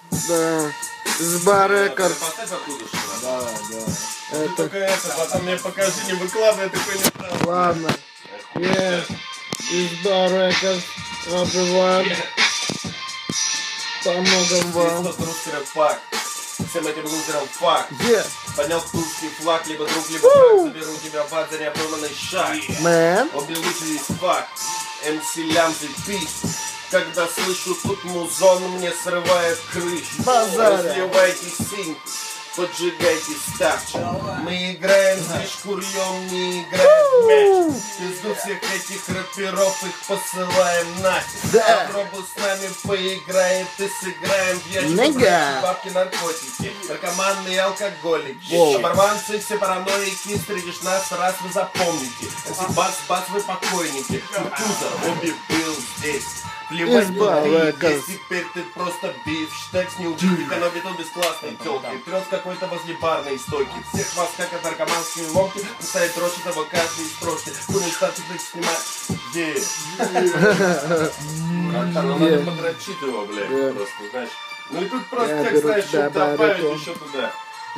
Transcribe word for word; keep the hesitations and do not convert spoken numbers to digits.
Да. Сба Рекорд. Поставь оттуда, что ли? Давай, давай. Ты Это... только это, потом мне покажи, не выкладывай такой не. Ладно. Yes. Изба Рекорд. Обрываем. Помогам вам. Здесь тот русский рэп-пак. Всем этим лузерам факт. Yeah. Поднял тульский флаг, либо друг, либо враг. Заберу тебя в ад за необдуманный шаг. Man. Обе лучше есть факт. эм си Лямзы пись. Когда слышу тут музон, мне срывает крышу. Базаря. Разливайте синьку, поджигайте старчик. Мы играем здесь шкурьем, не играем в мяч. Пизду всех этих рэперов, их посылаем нафиг. Да. Попробуй с нами поиграем, ты сыграем в ящик. Нага. Бабки, наркотики, наркоманы и алкоголики. Воу. Оборванцы, все параноики, встретишь нас, раз вы запомните. Если бац-бац, вы покойники. Кузов, обе был здесь. Плевать Изба внутри, Рекорд. здесь теперь ты просто бифштекс не учи. Экономит он без классной тёлки. Трёс какой-то возле барной стойки. Всех вас, как от наркоманские ломки, поставить дрожь этого каждый из строчки. Курный штат теперь снимать. Где? Как-то надо подрочить его, блядь, просто, знаешь. Ну и тут просто Я текст, беру знаешь, тебя чтобы добавить барыку. еще туда.